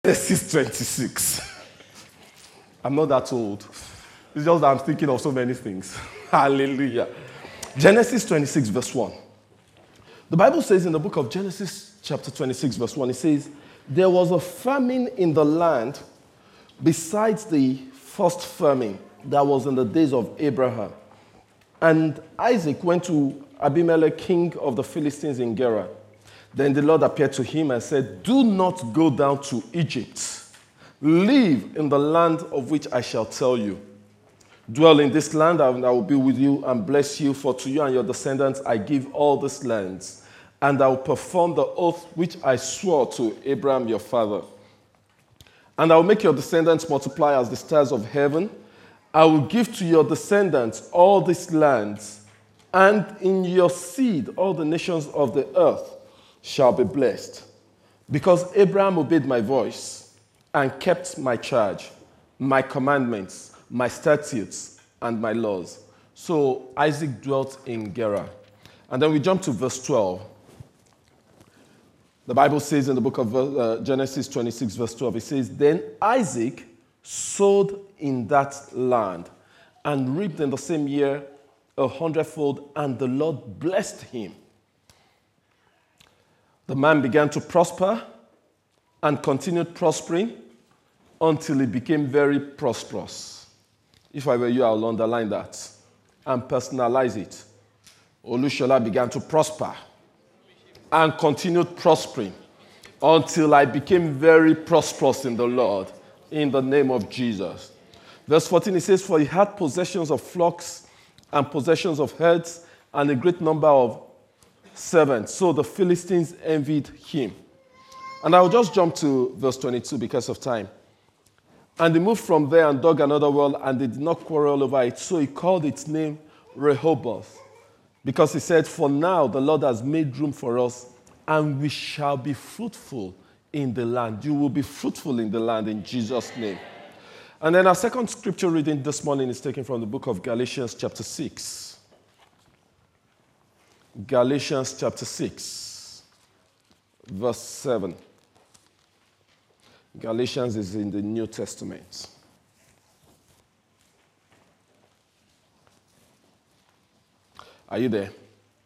Genesis 26. I'm not that old. It's just that I'm thinking of so many things. Hallelujah. Genesis 26, verse 1. The Bible says in the book of Genesis, chapter 26, verse 1, it says, there was a famine in the land besides the first famine that was in the days of Abraham. And Isaac went to Abimelech, king of the Philistines in Gerar. Then the Lord appeared to him and said, do not go down to Egypt. Live in the land of which I shall tell you. Dwell in this land, and I will be with you and bless you, for to you and your descendants I give all these lands. And I will perform the oath which I swore to Abraham your father. And I will make your descendants multiply as the stars of heaven. I will give to your descendants all these lands, and in your seed all the nations of the earth shall be blessed. Because Abraham obeyed my voice and kept my charge, my commandments, my statutes, and my laws. So Isaac dwelt in Gerar. And then we jump to verse 12. The Bible says in the book of Genesis 26, verse 12, it says, then Isaac sowed in that land and reaped in the same year 100-fold, and the Lord blessed him. The man began to prosper and continued prospering until he became very prosperous. If I were you, I would underline that and personalize it. Olushola began to prosper and continued prospering until I became very prosperous in the Lord, in the name of Jesus. Verse 14, it says, for he had possessions of flocks and possessions of herds and a great number of servants. So the Philistines envied him. And I'll just jump to verse 22 because of time. And they moved from there and dug another well, and they did not quarrel over it. So he called its name Rehoboth, because he said, for now the Lord has made room for us, and we shall be fruitful in the land. You will be fruitful in the land in Jesus' name. And then our second scripture reading this morning is taken from the book of Galatians chapter 6. Galatians chapter 6, verse 7. Galatians is in the New Testament. Are you there?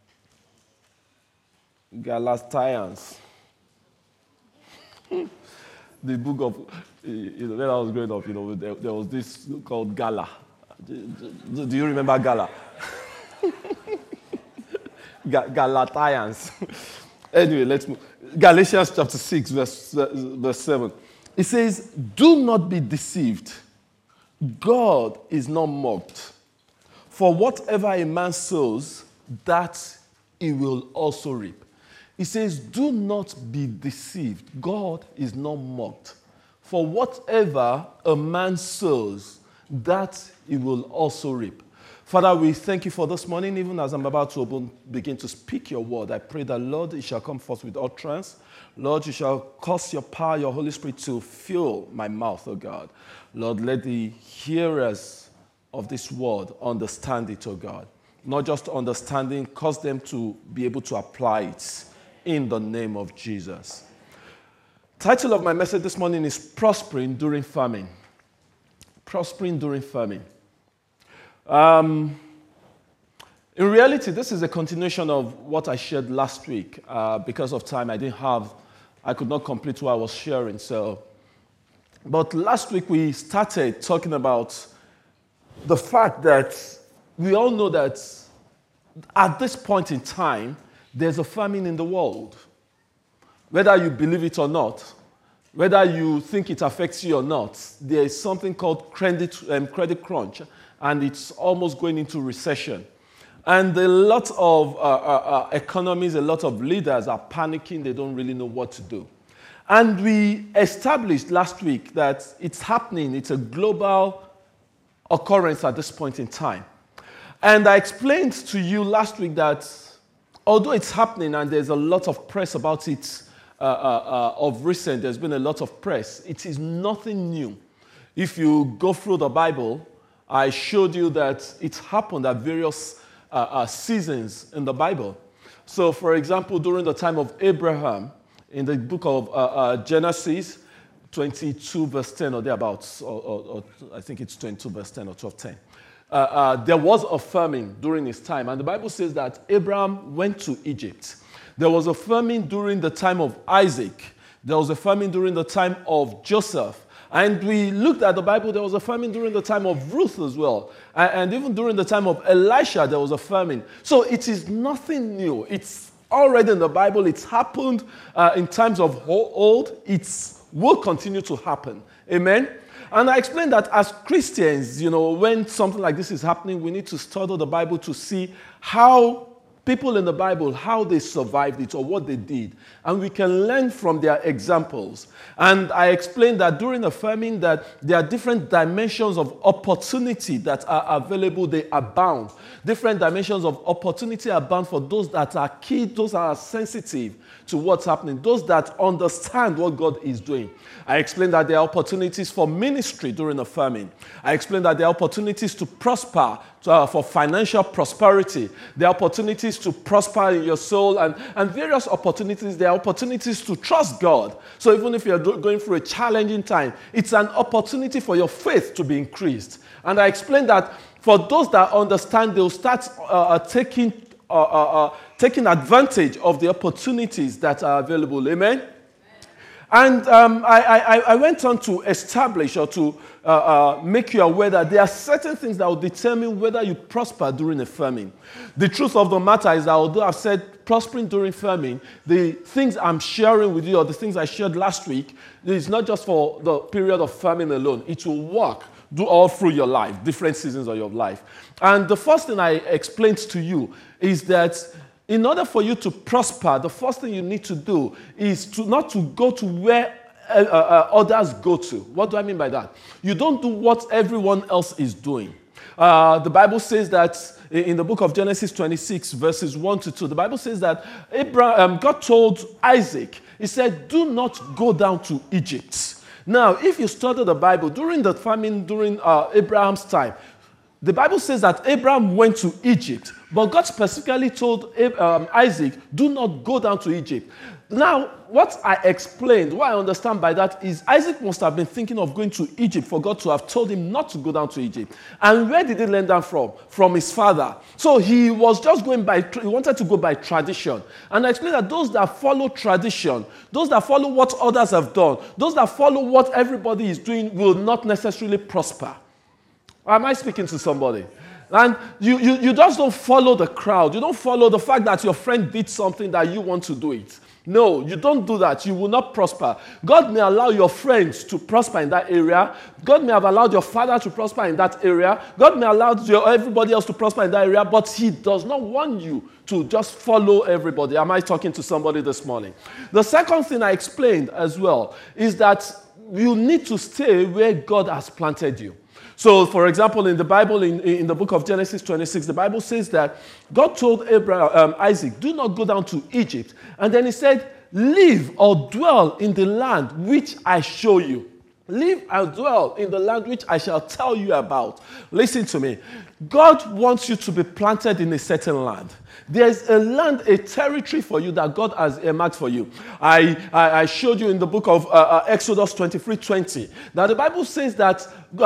Galatians. The book of, when I was growing up, there was this called Gala. Do you remember Gala? Galatians. Anyway, let's move. Galatians chapter 6, verse 7. It says, do not be deceived. God is not mocked. For whatever a man sows, that he will also reap. It says, do not be deceived. God is not mocked. For whatever a man sows, that he will also reap. Father, we thank you for this morning. Even as I'm about to begin to speak your word, I pray that, Lord, it shall come forth with utterance. Lord, you shall cause your power, your Holy Spirit to fill my mouth, oh God. Lord, let the hearers of this word understand it, oh God. Not just understanding, cause them to be able to apply it in the name of Jesus. Title of my message this morning is Prospering During Famine. Prospering During Famine. In reality, this is a continuation of what I shared last week. Because of time, I could not complete what I was sharing. But last week we started talking about the fact that we all know that at this point in time, there's a famine in the world. Whether you believe it or not, whether you think it affects you or not, there is something called credit crunch, and it's almost going into recession. And a lot of economies, a lot of leaders are panicking. They don't really know what to do. And we established last week that it's happening. It's a global occurrence at this point in time. And I explained to you last week that although it's happening and there's a lot of press about it of recent, there's been a lot of press, it is nothing new. If you go through the Bible, I showed you that it happened at various seasons in the Bible. So, for example, during the time of Abraham, in the book of Genesis, 22 verse 10 or thereabouts, or I think it's 22 verse 10 or 12:10. There was a famine during his time, and the Bible says that Abraham went to Egypt. There was a famine during the time of Isaac. There was a famine during the time of Joseph. And we looked at the Bible, there was a famine during the time of Ruth as well. And even during the time of Elisha, there was a famine. So it is nothing new. It's already in the Bible. It's happened in times of old. It will continue to happen. Amen? And I explained that as Christians, when something like this is happening, we need to study the Bible to see how people in the Bible, how they survived it or what they did. And we can learn from their examples. And I explained that during the famine that there are different dimensions of opportunity that are available. They abound. Different dimensions of opportunity abound for those that are key, those that are sensitive to what's happening, those that understand what God is doing. I explained that there are opportunities for ministry during the famine. I explained that there are opportunities to prosper, for financial prosperity. There are opportunities to prosper in your soul and various opportunities. There are opportunities to trust God. So even if you're going through a challenging time, it's an opportunity for your faith to be increased. And I explained that for those that understand, they'll start taking advantage of the opportunities that are available. Amen? And I went on to establish or to make you aware that there are certain things that will determine whether you prosper during a famine. The truth of the matter is that although I've said prospering during famine, the things I'm sharing with you or the things I shared last week is not just for the period of famine alone. It will work all through your life, different seasons of your life. And the first thing I explained to you is that in order for you to prosper, the first thing you need to do is not to go to where others go to. What do I mean by that? You don't do what everyone else is doing. The Bible says that in the book of Genesis 26, verses 1 to 2, the Bible says that God told Isaac, he said, do not go down to Egypt. Now, if you study the Bible, during the famine, during Abraham's time, the Bible says that Abraham went to Egypt, but God specifically told Isaac, do not go down to Egypt. Now, what I explained, what I understand by that is Isaac must have been thinking of going to Egypt for God to have told him not to go down to Egypt. And where did he learn that from? From his father. So he was just he wanted to go by tradition. And I explained that those that follow tradition, those that follow what others have done, those that follow what everybody is doing will not necessarily prosper. Am I speaking to somebody? And you just don't follow the crowd. You don't follow the fact that your friend did something that you want to do it. No, you don't do that. You will not prosper. God may allow your friends to prosper in that area. God may have allowed your father to prosper in that area. God may allow everybody else to prosper in that area, but he does not want you to just follow everybody. Am I talking to somebody this morning? The second thing I explained as well is that you need to stay where God has planted you. So, for example, in the Bible, in the book of Genesis 26, the Bible says that God told Isaac, do not go down to Egypt. And then he said, live or dwell in the land which I show you. Live and dwell in the land which I shall tell you about. Listen to me. God wants you to be planted in a certain land. There's a land, a territory for you that God has earmarked for you. I showed you in the book of Exodus 23:20 that the Bible says that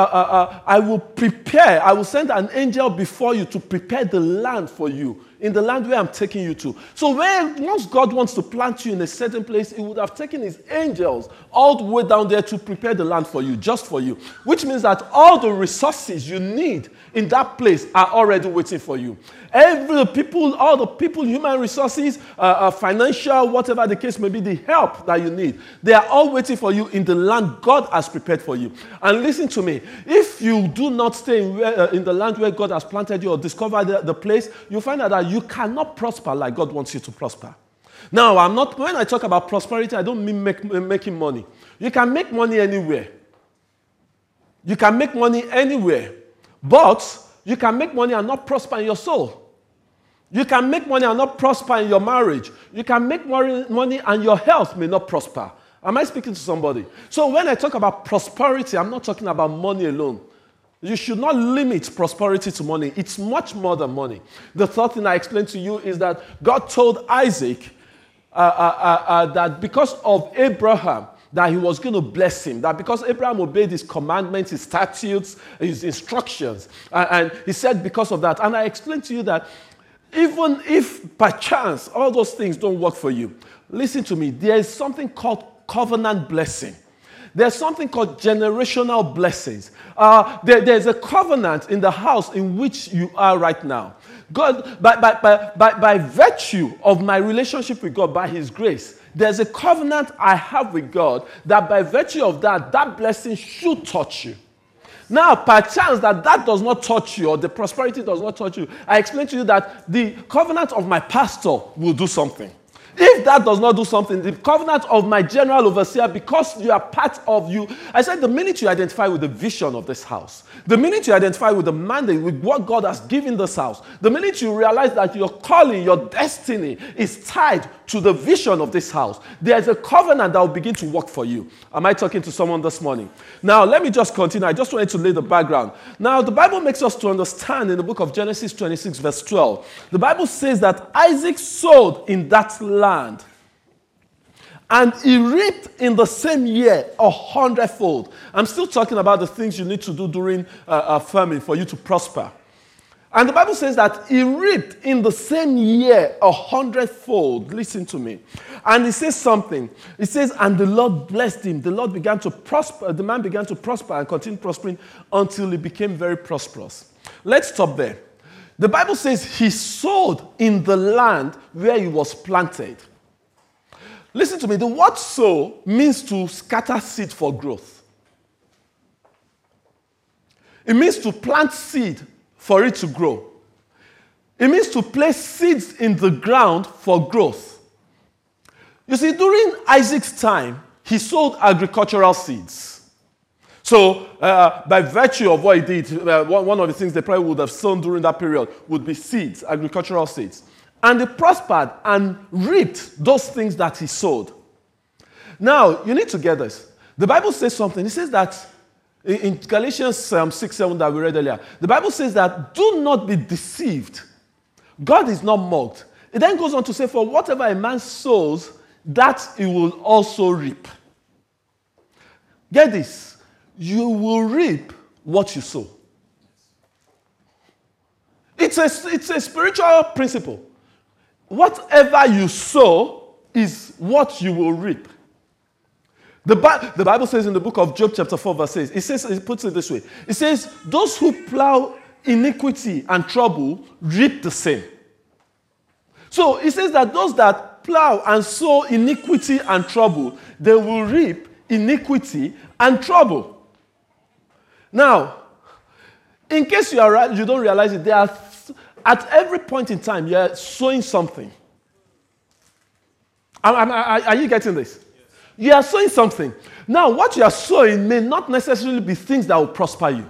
I will send an angel before you to prepare the land for you, in the land where I'm taking you to. So once God wants to plant you in a certain place, he would have taken his angels all the way down there to prepare the land for you, just for you. Which means that all the resources you need in that place are already waiting for you. All the people, human resources, financial, whatever the case may be, the help that you need, they are all waiting for you in the land God has prepared for you. And listen to me, if you do not stay in the land where God has planted you or discover the place, you'll find out that you cannot prosper like God wants you to prosper. Now, when I talk about prosperity, I don't mean making money. You can make money anywhere. You can make money anywhere. But you can make money and not prosper in your soul. You can make money and not prosper in your marriage. You can make money and your health may not prosper. Am I speaking to somebody? So when I talk about prosperity, I'm not talking about money alone. You should not limit prosperity to money. It's much more than money. The third thing I explained to you is that God told Isaac that because of Abraham, that he was going to bless him. That because Abraham obeyed his commandments, his statutes, his instructions. And he said because of that. And I explained to you that even if by chance all those things don't work for you, listen to me, there is something called covenant blessing. There's something called generational blessings. There's a covenant in the house in which you are right now. God, by virtue of my relationship with God, by his grace, there's a covenant I have with God that by virtue of that, that blessing should touch you. Now, perchance that does not touch you or the prosperity does not touch you, I explained to you that the covenant of my pastor will do something. If that does not do something, the covenant of my general overseer, because you are part of you, I said the minute you identify with the vision of this house, the minute you identify with the mandate, with what God has given this house, the minute you realize that your calling, your destiny is tied to the vision of this house, there's a covenant that will begin to work for you. Am I talking to someone this morning? Now, let me just continue. I just wanted to lay the background. Now, the Bible makes us to understand in the book of Genesis 26, verse 12, the Bible says that Isaac sowed in that land, and he reaped in the same year 100-fold. I'm still talking about the things you need to do during famine for you to prosper. And the Bible says that he reaped in the same year 100-fold. Listen to me. And it says something. It says, and the Lord blessed him. The Lord began to prosper. The man began to prosper and continue prospering until he became very prosperous. Let's stop there. The Bible says he sowed in the land where he was planted. Listen to me. The word sow means to scatter seed for growth. It means to plant seed for it to grow. It means to place seeds in the ground for growth. You see, during Isaac's time, he sowed agricultural seeds. So, by virtue of what he did, one of the things they probably would have sown during that period would be seeds, agricultural seeds. And he prospered and reaped those things that he sowed. Now, you need to get this. The Bible says something. It says that in Galatians 6:7 that we read earlier, the Bible says that do not be deceived. God is not mocked. It then goes on to say, for whatever a man sows, that he will also reap. Get this. You will reap what you sow. It's a spiritual principle. Whatever you sow is what you will reap. The Bible says in the book of Job chapter 4 verse 6, it puts it this way. It says, those who plow iniquity and trouble reap the same. So it says that those that plow and sow iniquity and trouble, they will reap iniquity and trouble. Now, in case you don't realize it, at every point in time, you're sowing something. Are you getting this? You are sowing something. Now, what you are sowing may not necessarily be things that will prosper you.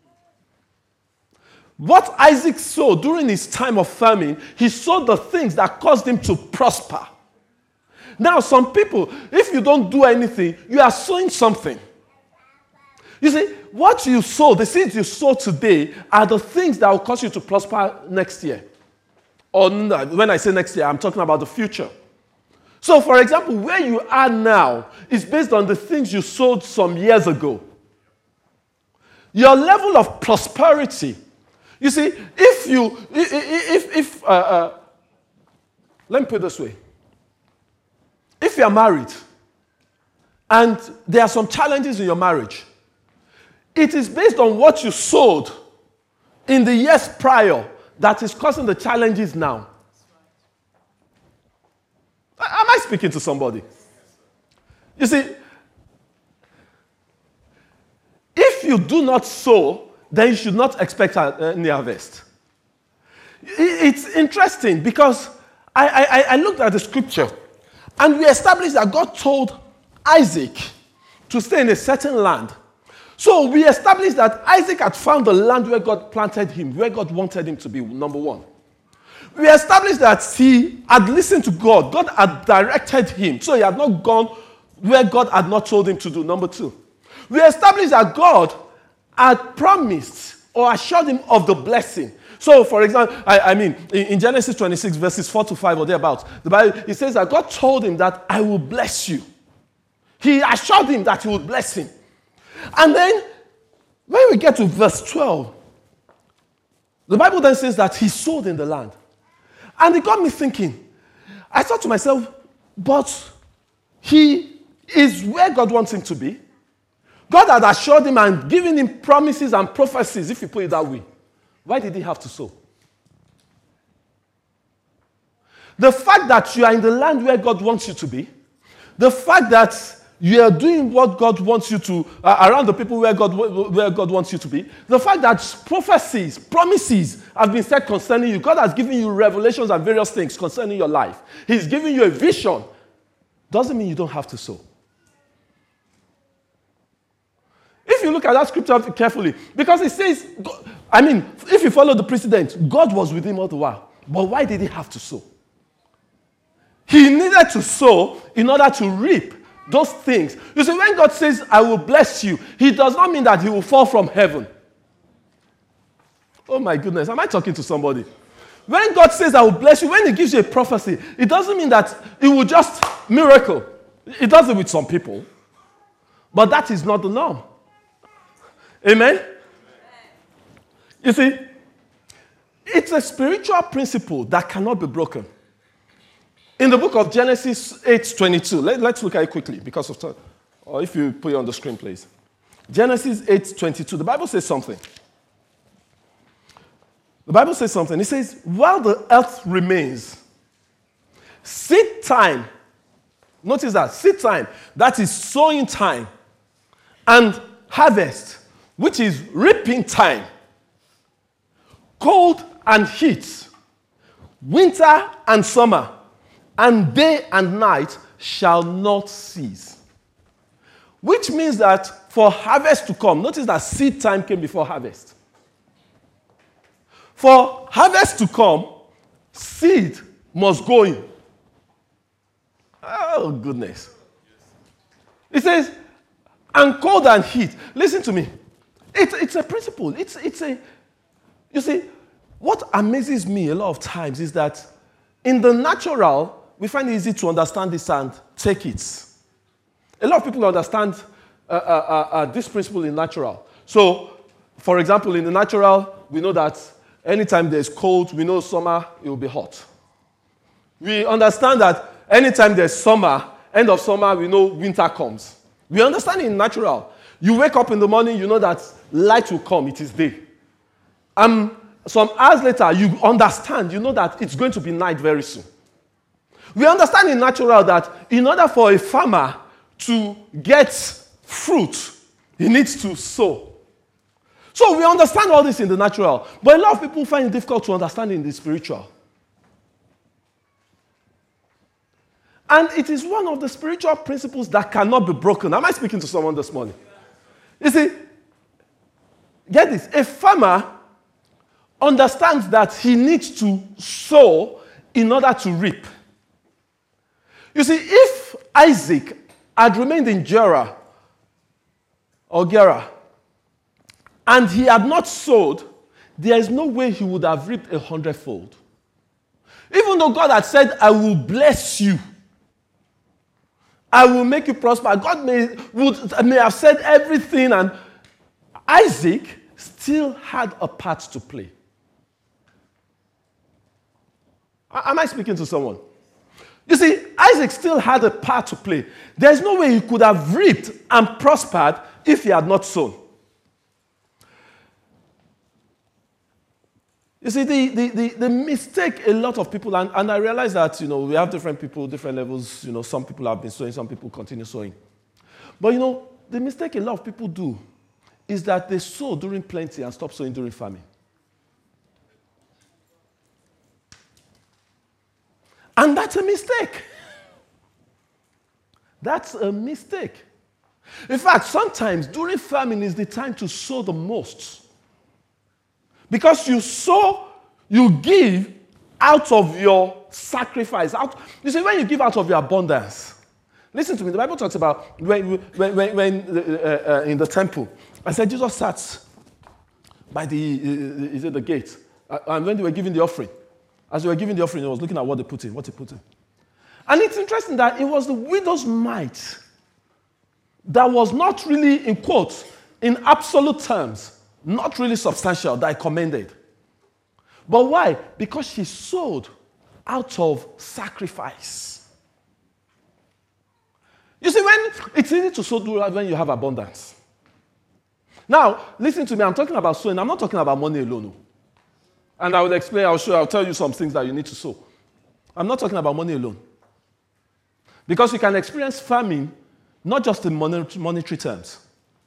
What Isaac sowed during his time of famine, he sowed the things that caused him to prosper. Now, some people, if you don't do anything, you are sowing something. You see, what you sow, the seeds you sow today, are the things that will cause you to prosper next year. Or when I say next year, I'm talking about the future. So, for example, where you are now is based on the things you sowed some years ago. Your level of prosperity. You see, let me put it this way. If you're married and there are some challenges in your marriage, it is based on what you sowed in the years prior that is causing the challenges now. Am I speaking to somebody? You see, if you do not sow, then you should not expect any harvest. It's interesting because I looked at the scripture and we established that God told Isaac to stay in a certain land. So we established that Isaac had found the land where God planted him, where God wanted him to be, number one. We established that he had listened to God. God had directed him. So he had not gone where God had not told him to do, number two. We established that God had promised or assured him of the blessing. So, for example, in Genesis 26, verses 4 to 5 or thereabouts, the Bible, it says that God told him that I will bless you. He assured him that he would bless him. And then, when we get to verse 12, the Bible then says that he sowed in the land. And it got me thinking. I thought to myself, but he is where God wants him to be. God had assured him and given him promises and prophecies, if you put it that way. Why did he have to sow? The fact that you are in the land where God wants you to be, the fact that you are doing what God wants you to, around the people where God wants you to be, the fact that prophecies, promises have been said concerning you, God has given you revelations and various things concerning your life. He's giving you a vision. Doesn't mean you don't have to sow. If you look at that scripture carefully, because it says, if you follow the precedent, God was with him all the while. But why did he have to sow? He needed to sow in order to reap those things. You see, when God says, I will bless you, he does not mean that he will fall from heaven. Oh my goodness, am I talking to somebody? When God says, I will bless you, when he gives you a prophecy, it doesn't mean that it will just miracle. It does it with some people. But that is not the norm. Amen? You see, it's a spiritual principle that cannot be broken. In the book of Genesis 8:22, let's look at it quickly because of time. Or if you put it on the screen, please. Genesis 8:22, the Bible says something. The Bible says something. It says, while the earth remains, seed time, notice that, seed time, that is sowing time, and harvest, which is reaping time, cold and heat, winter and summer, and day and night shall not cease. Which means that for harvest to come, notice that seed time came before harvest. For harvest to come, seed must go in. Oh, goodness. It says, and cold and heat. Listen to me. It's a principle. You see, what amazes me a lot of times is that in the natural, we find it easy to understand this and take it. A lot of people understand this principle in natural. So, for example, in the natural, we know that anytime there's cold, we know summer, it will be hot. We understand that anytime there's summer, end of summer, we know winter comes. We understand it in natural. You wake up in the morning, you know that light will come, it is day. Some hours later, you understand, you know that it's going to be night very soon. We understand in natural that in order for a farmer to get fruit, he needs to sow. So we understand all this in the natural, but a lot of people find it difficult to understand in the spiritual. And it is one of the spiritual principles that cannot be broken. Am I speaking to someone this morning? You see, get this, a farmer understands that he needs to sow in order to reap. You see, if Isaac had remained in Gerar, and he had not sowed, there is no way he would have reaped 100-fold. Even though God had said, I will bless you, I will make you prosper. God may have said everything, and Isaac still had a part to play. Am I speaking to someone? You see, Isaac still had a part to play. There's no way he could have reaped and prospered if he had not sown. You see, the mistake a lot of people, and I realize that, we have different people, different levels. Some people have been sowing, some people continue sowing. But, the mistake a lot of people do is that they sow during plenty and stop sowing during famine. And that's a mistake. That's a mistake. In fact, sometimes during famine is the time to sow the most. Because you sow, you give out of your sacrifice. You see, when you give out of your abundance, listen to me, the Bible talks about when in the temple, I said Jesus sat by the gate, and when they were giving the offering, as they were giving the offering, he was looking at what he put in. And it's interesting that it was the widow's mite that was not really, in quotes, in absolute terms, not really substantial, that I commended. But why? Because she sowed out of sacrifice. You see, when it's easy to sow when you have abundance. Now, listen to me, I'm talking about sowing. I'm not talking about money alone. And I will explain, I'll tell you some things that you need to sow. I'm not talking about money alone. Because you can experience famine, not just in monetary terms.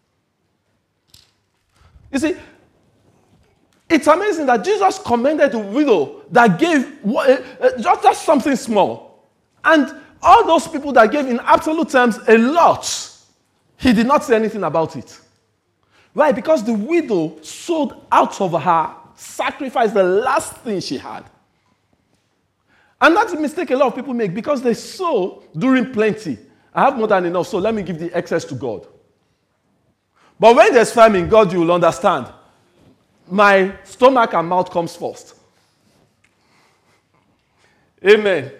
You see, it's amazing that Jesus commended the widow that gave just something small. And all those people that gave in absolute terms a lot, he did not say anything about it. Why? Because the widow sowed out of her sacrifice the last thing she had. And that's a mistake a lot of people make because they sow during plenty. I have more than enough, so let me give the excess to God. But when there's famine, God, you will understand. My stomach and mouth comes first. Amen.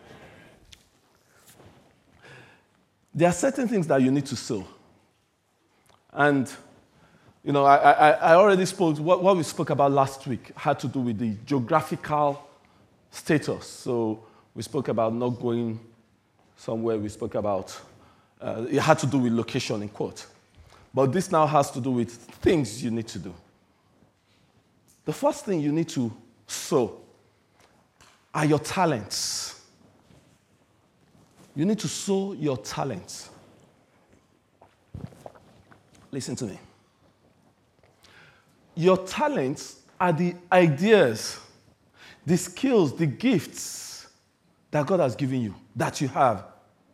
There are certain things that you need to sow. And, you know, I already spoke, what we spoke about last week had to do with the geographical status. So we spoke about not going somewhere. We spoke about, it had to do with location, in quote. But this now has to do with things you need to do. The first thing you need to sow are your talents. You need to sow your talents. Listen to me. Your talents are the ideas, the skills, the gifts that God has given you, that you have.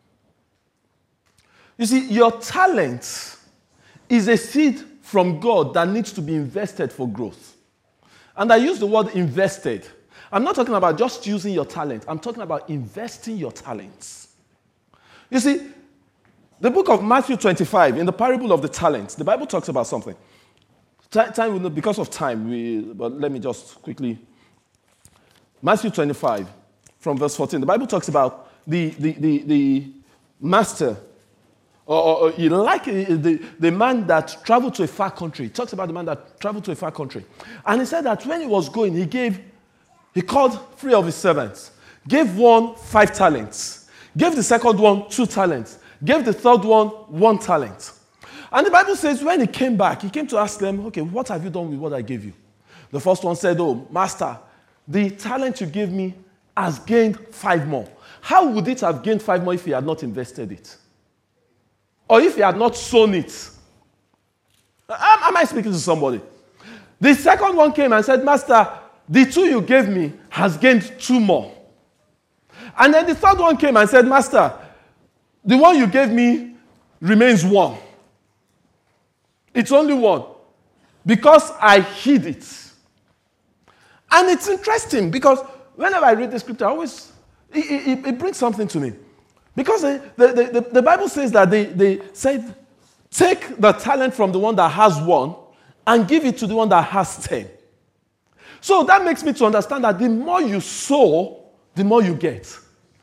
You see, your talent is a seed from God that needs to be invested for growth. And I use the word invested. I'm not talking about just using your talent. I'm talking about investing your talents. You see, the book of Matthew 25, in the parable of the talents, the Bible talks about something. Because of time, but let me just quickly. Matthew 25, from verse 14, the Bible talks about the master, or the man that traveled to a far country. It talks about the man that traveled to a far country. And he said that when he was going, he called 3 of his servants, gave one 5 talents, gave the second one 2 talents, gave the third one 1 talent. And the Bible says when he came back, he came to ask them, okay, what have you done with what I gave you? The first one said, oh, master, the talent you gave me has gained 5 more. How would it have gained 5 more if he had not invested it? Or if he had not sown it? Am I speaking to somebody? The second one came and said, master, the 2 you gave me has gained 2 more. And then the third one came and said, master, the one you gave me remains 1. It's only 1. Because I hid it. And it's interesting because whenever I read the scripture, it brings something to me. Because the Bible says that they said, take the talent from the one that has 1 and give it to the one that has 10. So that makes me to understand that the more you sow, the more you get.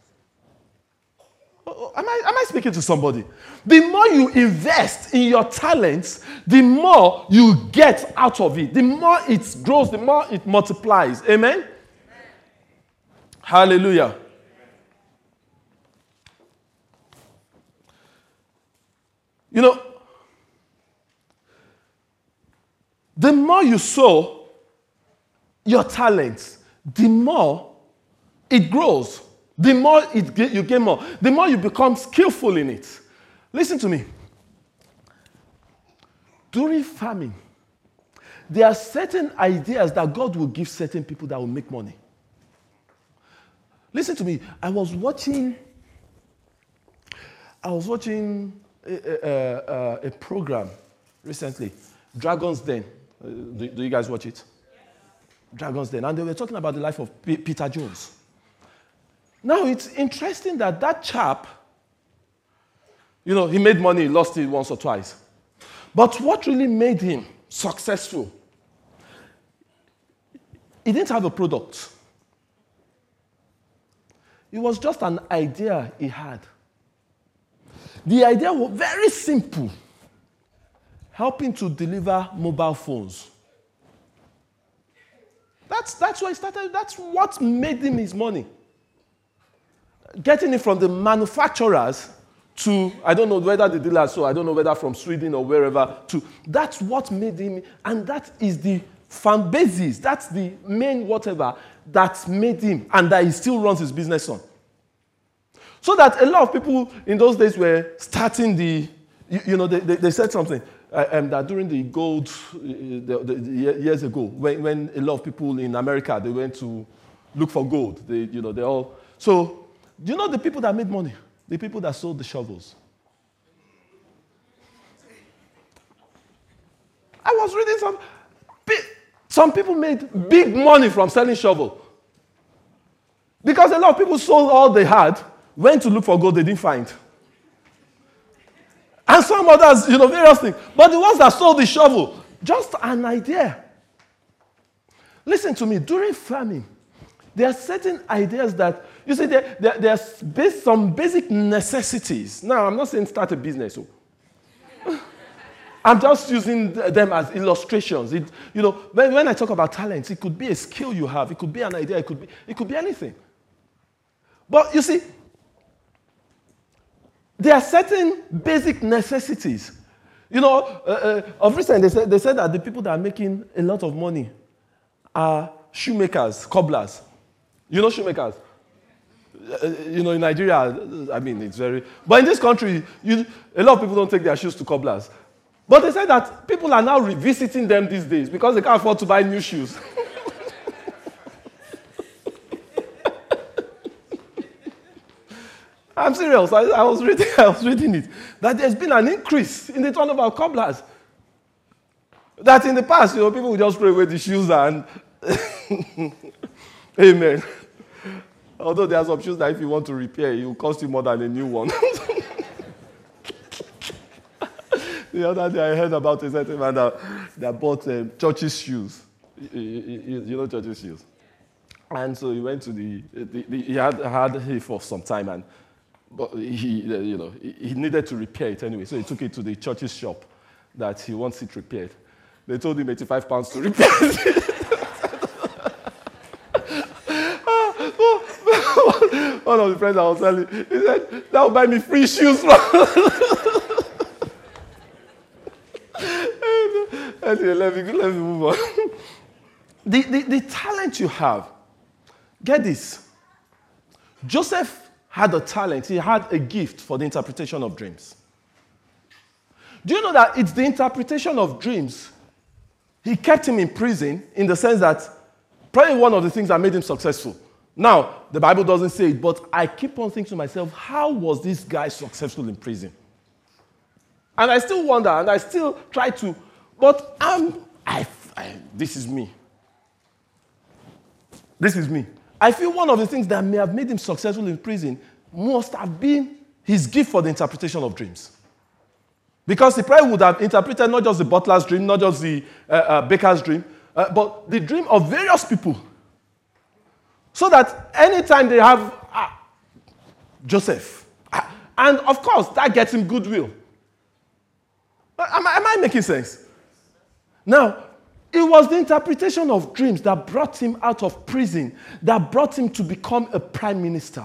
Am I speaking to somebody? The more you invest in your talents, the more you get out of it. The more it grows, the more it multiplies. Amen? Amen. Hallelujah. You know, the more you sow your talents, the more it grows. The more you gain more. The more you become skillful in it. Listen to me. During famine, there are certain ideas that God will give certain people that will make money. Listen to me. I was watching a program recently, Dragon's Den. Do you guys watch it? Dragon's Den. And they were talking about the life of Peter Jones. Now, it's interesting that chap, you know, he made money, he lost it once or twice. But what really made him successful, he didn't have a product. It was just an idea he had. The idea was very simple. Helping to deliver mobile phones. That's where he started. That's what made him his money. Getting it from the manufacturers to, I don't know whether the dealers, so I don't know whether from Sweden or wherever, to, that's what made him, and that is the fan basis, that's the main whatever that made him, and that he still runs his business on. So that a lot of people in those days were starting the, they said something, that during the gold, years ago, when a lot of people in America, they went to look for gold, they all, so, do you know the people that made money? The people that sold the shovels. I was reading some people made big money from selling shovel. Because a lot of people sold all they had, went to look for gold they didn't find. And some others, various things. But the ones that sold the shovel, just an idea. Listen to me, during famine, there are certain ideas that, you see, there's some basic necessities. Now, I'm not saying start a business. I'm just using them as illustrations. When I talk about talents, it could be a skill you have. It could be an idea. It could be anything. But you see, there are certain basic necessities. Of recent, they said that the people that are making a lot of money are shoemakers, cobblers. Shoemakers. In Nigeria, I mean, it's very... But in this country, a lot of people don't take their shoes to cobblers. But they said that people are now revisiting them these days because they can't afford to buy new shoes. I'm serious. I was reading it. That there's been an increase in the turnover of cobblers. That in the past, people would just throw away the shoes and... Amen. Although there are some shoes that if you want to repair, it will cost you more than a new one. The other day I heard about a certain man that bought church's shoes. You know church's shoes? And so he went to he had it for some time, but he needed to repair it anyway. So he took it to the church's shop that he wants it repaired. They told him £85 to repair it. One of the friends I was telling, he said, that will buy me free shoes. Anyway, let me move on. The talent you have, get this. Joseph had a talent. He had a gift for the interpretation of dreams. Do you know that it's the interpretation of dreams? He kept him in prison in the sense that probably one of the things that made him successful. Now, the Bible doesn't say it, but I keep on thinking to myself, how was this guy successful in prison? And I still wonder, and I still try to, but this is me. This is me. I feel one of the things that may have made him successful in prison must have been his gift for the interpretation of dreams. Because he probably would have interpreted not just the butler's dream, not just the baker's dream, but the dream of various people. So that anytime they have Joseph, and of course, that gets him goodwill. Am I making sense? Now, it was the interpretation of dreams that brought him out of prison, that brought him to become a prime minister.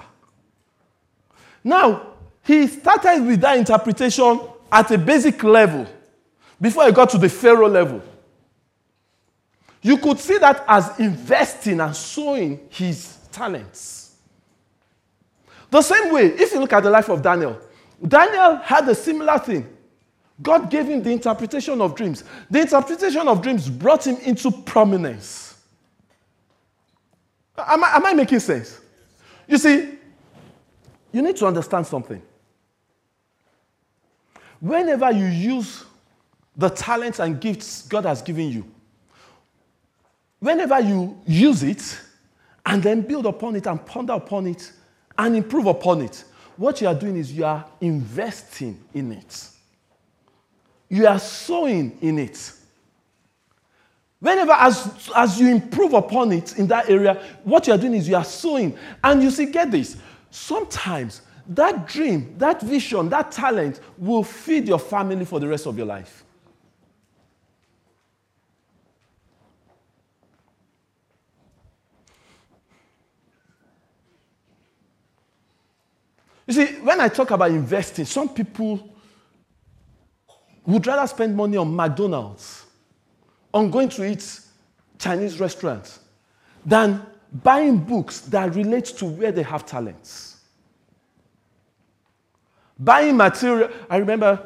Now, he started with that interpretation at a basic level before he got to the Pharaoh level. You could see that as investing and sowing his talents. The same way, if you look at the life of Daniel, Daniel had a similar thing. God gave him the interpretation of dreams. The interpretation of dreams brought him into prominence. Am I making sense? You see, you need to understand something. Whenever you use the talents and gifts God has given you, whenever you use it and then build upon it and ponder upon it and improve upon it, what you are doing is you are investing in it. You are sowing in it. Whenever, as you improve upon it in that area, what you are doing is you are sowing. And you see, get this, sometimes that dream, that vision, that talent will feed your family for the rest of your life. You see, when I talk about investing, some people would rather spend money on McDonald's, on going to eat Chinese restaurants, than buying books that relate to where they have talents. Buying material. I remember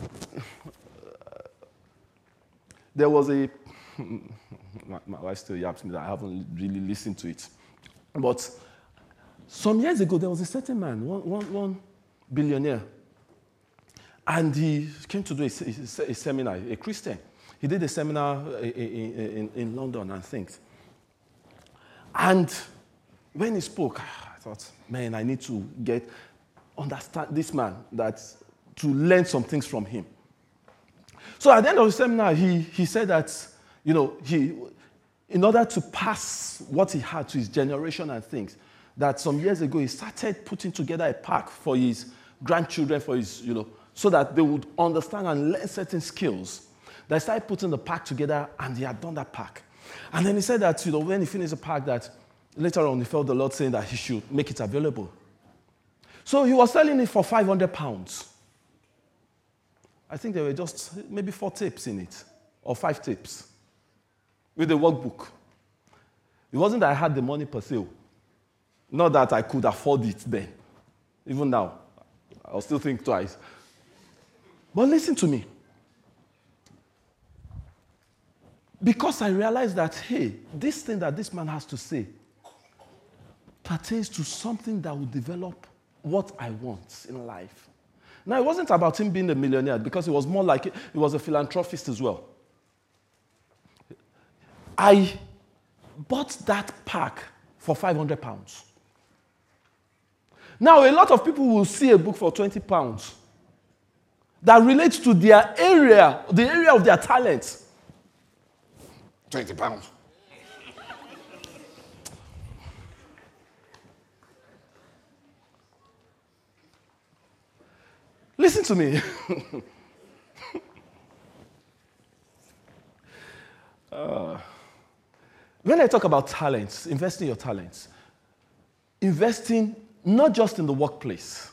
there was a, my wife still yaps me that I haven't really listened to it. But some years ago, there was a certain man, one billionaire, and he came to do a seminar, a Christian. He did a seminar in London and things. And when he spoke, I thought, man, I need to understand this man, to learn some things from him. So at the end of the seminar, he said that, in order to pass what he had to his generation and things, that some years ago he started putting together a pack for his grandchildren, so that they would understand and learn certain skills. They started putting the pack together, and he had done that pack. And then he said that, when he finished the pack, that later on he felt the Lord saying that he should make it available. So he was selling it for £500. I think there were just maybe 4 tapes in it, or 5 tapes, with a workbook. It wasn't that I had the money per se. Not that I could afford it then. Even now, I'll still think twice. But listen to me. Because I realized that, hey, this thing that this man has to say pertains to something that will develop what I want in life. Now, it wasn't about him being a millionaire, because it was more like he was a philanthropist as well. I bought that pack for £500. Now, a lot of people will see a book for £20 that relates to their area, the area of their talent. £20. Listen to me. When I talk about talents, investing your talents, investing not just in the workplace.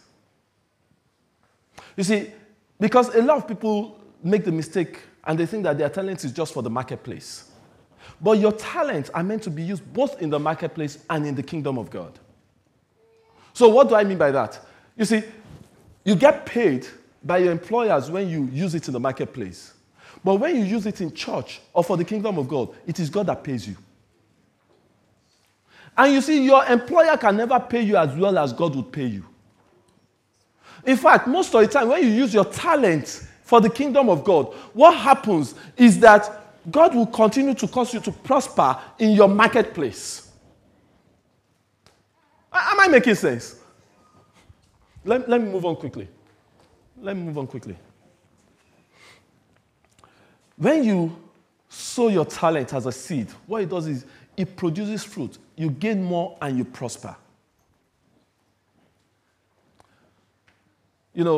You see, because a lot of people make the mistake and they think that their talent is just for the marketplace. But your talents are meant to be used both in the marketplace and in the kingdom of God. So what do I mean by that? You see, you get paid by your employers when you use it in the marketplace. But when you use it in church or for the kingdom of God, it is God that pays you. And you see, your employer can never pay you as well as God would pay you. In fact, most of the time, when you use your talent for the kingdom of God, what happens is that God will continue to cause you to prosper in your marketplace. Am I making sense? Let me move on quickly. When you sow your talent as a seed, what it does is it produces fruit. You gain more and you prosper. A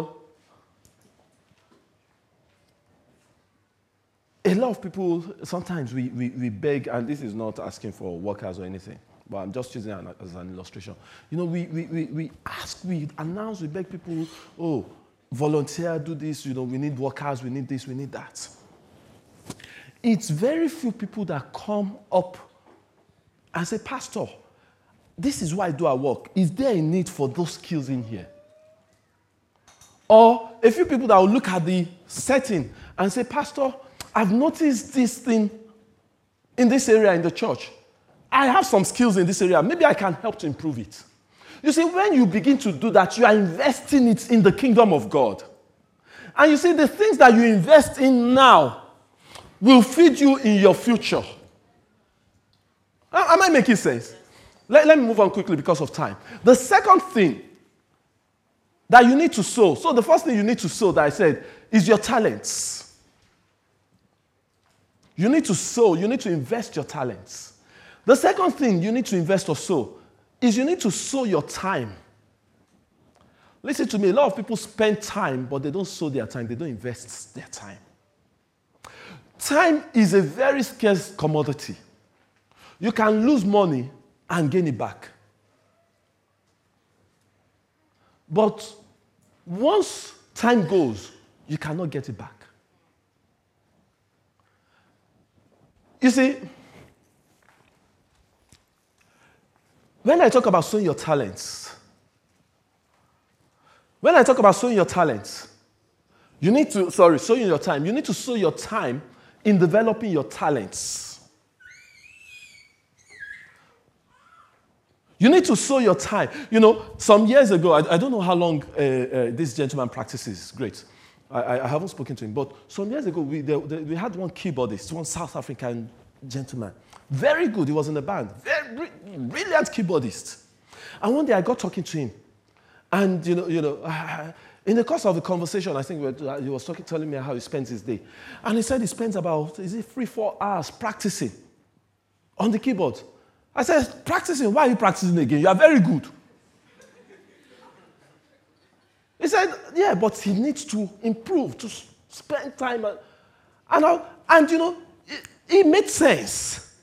lot of people, sometimes we beg, and this is not asking for workers or anything, but I'm just using it as an illustration. We ask, we announce, we beg people, oh, volunteer, do this, we need workers, we need this, we need that. It's very few people that come up and say, Pastor, this is why I do our work. Is there a need for those skills in here? Or a few people that will look at the setting and say, Pastor, I've noticed this thing in this area in the church. I have some skills in this area. Maybe I can help to improve it. You see, when you begin to do that, you are investing it in the kingdom of God. And you see, the things that you invest in now will feed you in your future. Am I making sense? Let me move on quickly because of time. The second thing that you need to sow, so the first thing you need to sow that I said is your talents. You need to sow, you need to invest your talents. The second thing you need to invest or sow is you need to sow your time. Listen to me, a lot of people spend time, but they don't sow their time. They don't invest their time. Time is a very scarce commodity. You can lose money and gain it back. But once time goes, you cannot get it back. You see, when I talk about sowing your talents, you need to, sowing your time, you need to sow your time in developing your talents. You need to sow your time. You know, some years ago, I don't know how long this gentleman practices. Great. I haven't spoken to him. But some years ago, we had one keyboardist, one South African gentleman. Very good. He was in the band. Very brilliant keyboardist. And one day I got talking to him. And, in the course of the conversation, I think he was telling me how he spends his day. And he said he spends about, 3-4 hours practicing on the keyboard. I said, practicing? Why are you practicing again? You are very good. He said, yeah, but he needs to improve, to spend time. It made sense.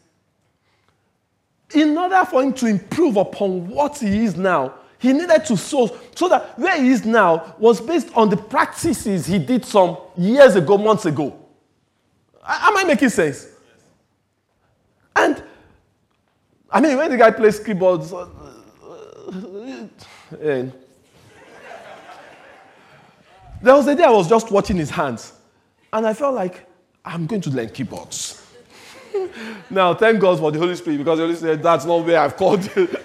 In order for him to improve upon what he is now, he needed to sow, so that where he is now was based on the practices he did some years ago, months ago. Am I making sense? And, when the guy plays keyboards, there was a day I was just watching his hands, and I felt like, I'm going to learn keyboards. Now, thank God for the Holy Spirit, because the Holy Spirit, that's not where I've called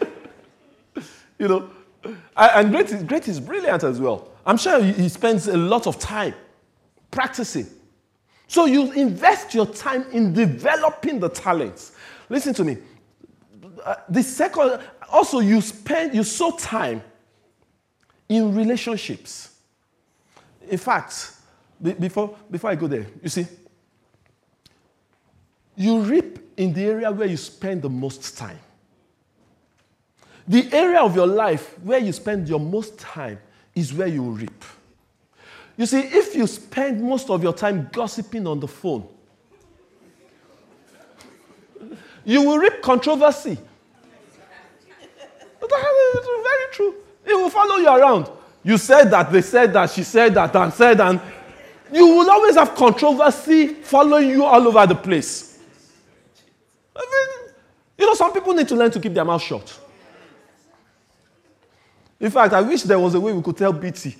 you. And Great is brilliant as well. I'm sure he spends a lot of time practicing. So you invest your time in developing the talents. Listen to me. The second, also you sow time in relationships. In fact, before I go there, you see, you reap in the area where you spend the most time. The area of your life where you spend your most time is where you will reap. You see, if you spend most of your time gossiping on the phone, you will reap controversy. It's very true. It will follow you around. You said that, they said that, she said that, and said, and you will always have controversy following you all over the place. Some people need to learn to keep their mouth shut. In fact, I wish there was a way we could tell BT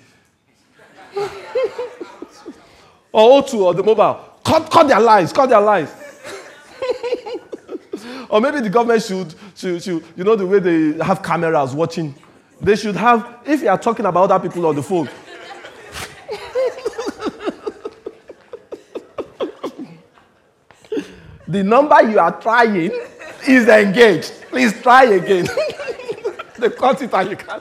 or O2 or the mobile, cut their lies. Or maybe the government should, the way they have cameras watching, they should have, if you are talking about other people on the phone, the number you are trying is engaged. Please try again. They cut it and you can't.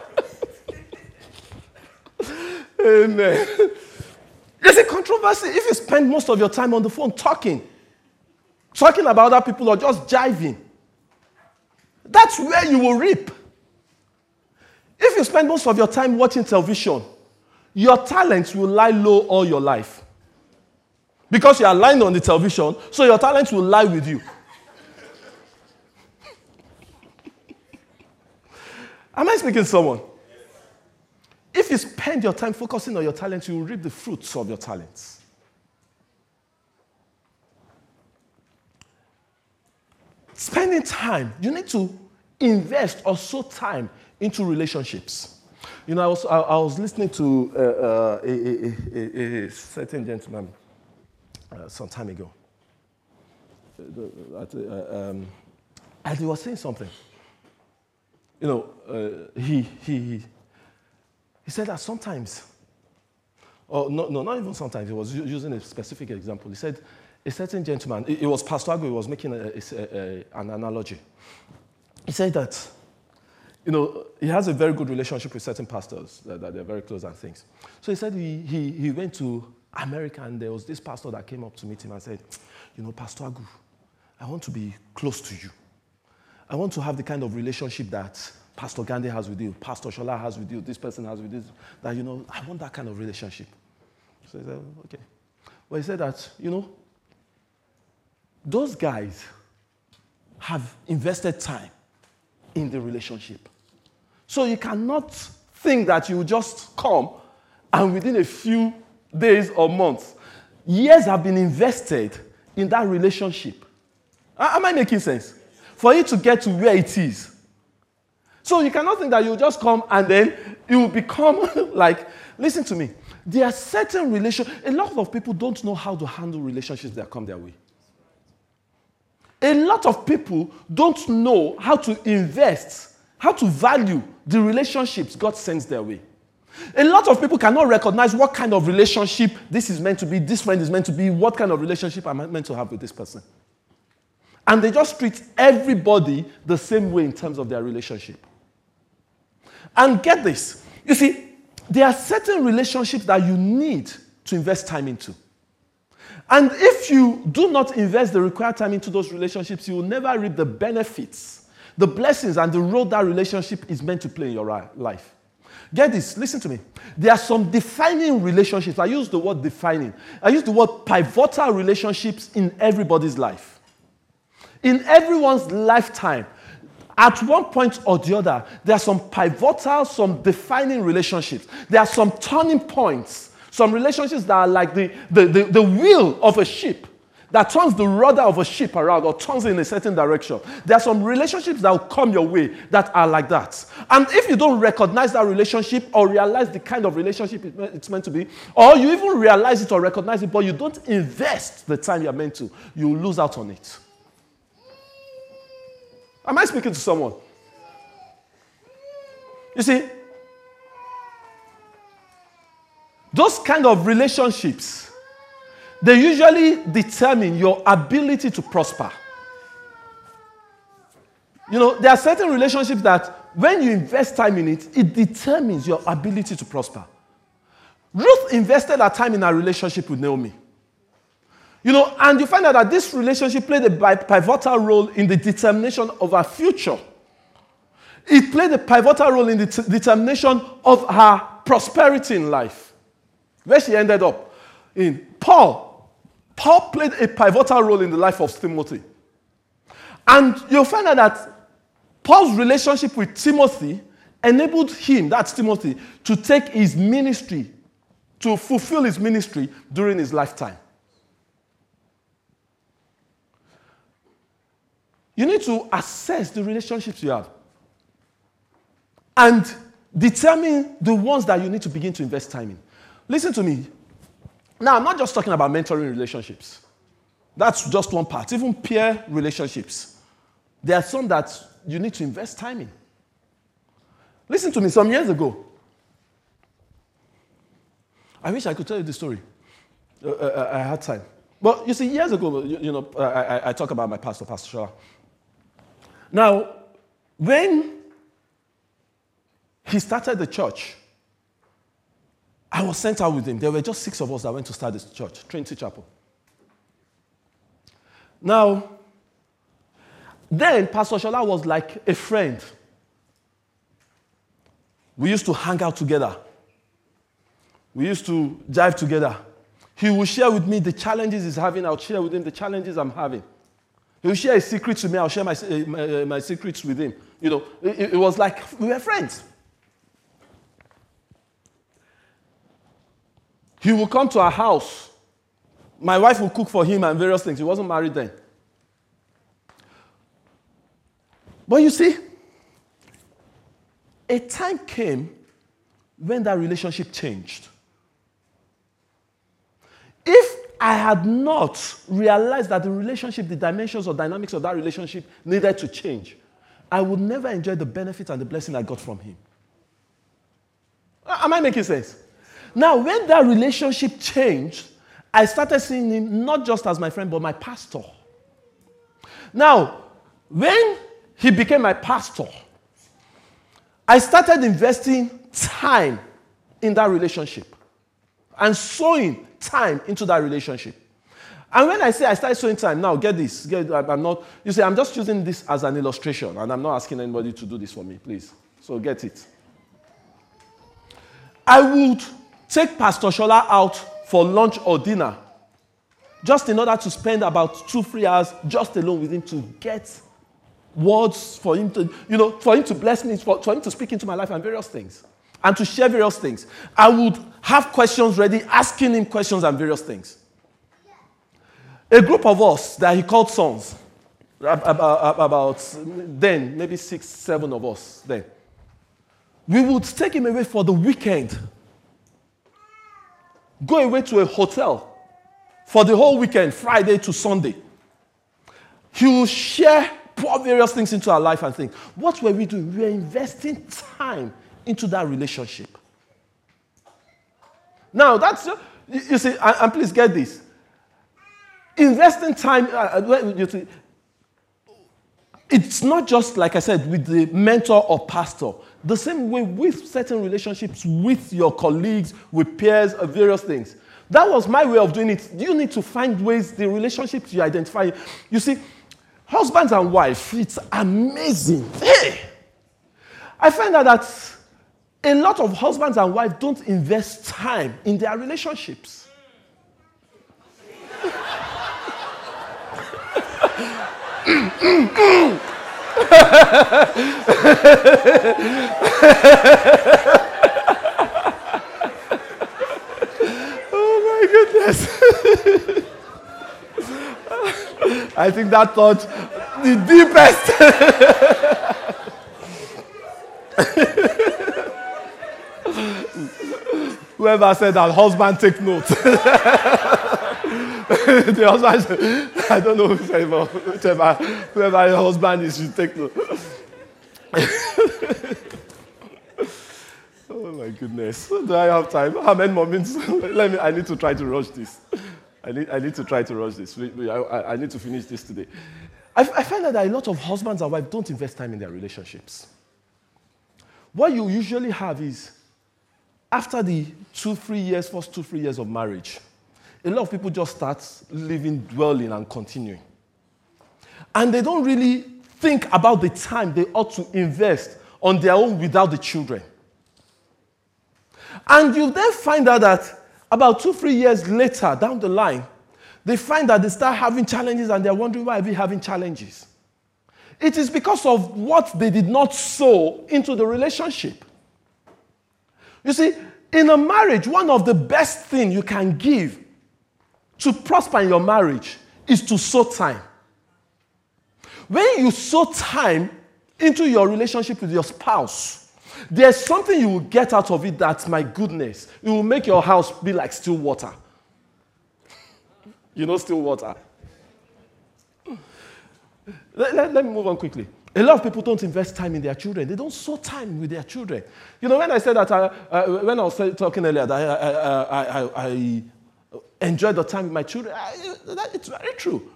Amen. There's a controversy if you spend most of your time on the phone talking about other people or just jiving. That's where you will reap. If you spend most of your time watching television, your talents will lie low all your life. Because you are lying on the television, so your talents will lie with you. Am I speaking to someone? If you spend your time focusing on your talents, you will reap the fruits of your talents. Spending time, you need to invest or sow time into relationships. I was listening to a certain gentleman some time ago. And he was saying something. He said that sometimes, or no, not even sometimes, he was using a specific example. He said, a certain gentleman, it was Pastor Agu, he was making an analogy. He said that, he has a very good relationship with certain pastors, that they're very close and things. So he said he went to America, and there was this pastor that came up to meet him and said, Pastor Agu, I want to be close to you. I want to have the kind of relationship that Pastor Gandhi has with you, Pastor Shola has with you, this person has with you, that, I want that kind of relationship. So he said, okay. But he said that, those guys have invested time in the relationship. So you cannot think that you will just come and within a few days or months, years have been invested in that relationship. Am I making sense? For it to get to where it is. So you cannot think that you will just come and then it will become like, listen to me. There are certain relationships, a lot of people don't know how to handle relationships that come their way. A lot of people don't know how to invest, how to value the relationships God sends their way. A lot of people cannot recognize what kind of relationship this is meant to be, this friend is meant to be, what kind of relationship I'm meant to have with this person. And they just treat everybody the same way in terms of their relationship. And get this. You see, there are certain relationships that you need to invest time into. And if you do not invest the required time into those relationships, you will never reap the benefits, the blessings, and the role that relationship is meant to play in your life. Get this, listen to me. There are some defining relationships. I use the word defining. I use the word pivotal relationships in everybody's life. In everyone's lifetime, at one point or the other, there are some pivotal, some defining relationships. There are some turning points, some relationships that are like the wheel of a ship that turns the rudder of a ship around or turns it in a certain direction. There are some relationships that will come your way that are like that. And if you don't recognize that relationship or realize the kind of relationship it's meant to be, or you even realize it or recognize it, but you don't invest the time you're meant to, you will lose out on it. Am I speaking to someone? You see, those kind of relationships, they usually determine your ability to prosper. There are certain relationships that when you invest time in it, it determines your ability to prosper. Ruth invested her time in her relationship with Naomi. And you find out that this relationship played a pivotal role in the determination of her future. It played a pivotal role in the determination of her prosperity in life. Where she ended up in. Paul played a pivotal role in the life of Timothy. And you'll find out that Paul's relationship with Timothy enabled him, that's Timothy, to take his ministry, to fulfill his ministry during his lifetime. You need to assess the relationships you have and determine the ones that you need to begin to invest time in. Listen to me. Now, I'm not just talking about mentoring relationships. That's just one part. Even peer relationships. There are some that you need to invest time in. Listen to me. Some years ago, I wish I could tell you the story. I had time. But you see, years ago, I talk about my pastor, Pastor Shola. Now, when he started the church, I was sent out with him. There were just 6 of us that went to start this church, Trinity Chapel. Now, then Pastor Shola was like a friend. We used to hang out together. We used to jive together. He will share with me the challenges he's having. I'll share with him the challenges I'm having. He will share his secrets with me. I'll share my secrets with him. It was like we were friends. He will come to our house. My wife will cook for him and various things. He wasn't married then. But you see, a time came when that relationship changed. If I had not realized that the relationship, the dimensions or dynamics of that relationship needed to change, I would never enjoy the benefit and the blessing I got from him. Am I making sense? Now, when that relationship changed, I started seeing him not just as my friend, but my pastor. Now, when he became my pastor, I started investing time in that relationship and sowing time into that relationship. And when I say I started sowing time, now get this. I'm just using this as an illustration, and I'm not asking anybody to do this for me, please. So get it. I would take Pastor Shola out for lunch or dinner just in order to spend about 2-3 hours just alone with him to get words for him to, for him to bless me, for him to speak into my life and various things, and to share various things. I would have questions ready, asking him questions and various things. A group of us that he called sons, about then, maybe 6, 7 of us then, we would take him away for the weekend, go away to a hotel for the whole weekend, Friday to Sunday. He will share, pour various things into our life and think, what were we doing? We were investing time into that relationship. Now, that's, you see, and please get this. Investing time, it's not just, like I said, with the mentor or pastor. The same way with certain relationships with your colleagues, with peers, various things. That was my way of doing it. You need to find ways, the relationships you identify. You see, husbands and wives, it's amazing. Hey! I find out that a lot of husbands and wives don't invest time in their relationships. Oh my goodness. I think that thought the deepest. Whoever said that, husband, take note. The husband, I don't know whoever your husband is, should take note. Oh my goodness. Do I have time? How many more minutes? I need to try to rush this. I need to try to rush this. I need to finish this today. I find that a lot of husbands and wives don't invest time in their relationships. What you usually have is, after the first 2-3 years of marriage, a lot of people just start living, dwelling, and continuing. And they don't really think about the time they ought to invest on their own without the children. And you then find out that about 2-3 years later, down the line, they find that they start having challenges and they're wondering, why are we having challenges? It is because of what they did not sow into the relationship. You see, in a marriage, one of the best things you can give to prosper in your marriage is to sow time. When you sow time into your relationship with your spouse, there's something you will get out of it that, my goodness, it will make your house be like still water. You know still water? Let me move on quickly. A lot of people don't invest time in their children. They don't sow time with their children. You know, when I said that, when I was talking earlier, that I enjoyed the time with my children, it's very true.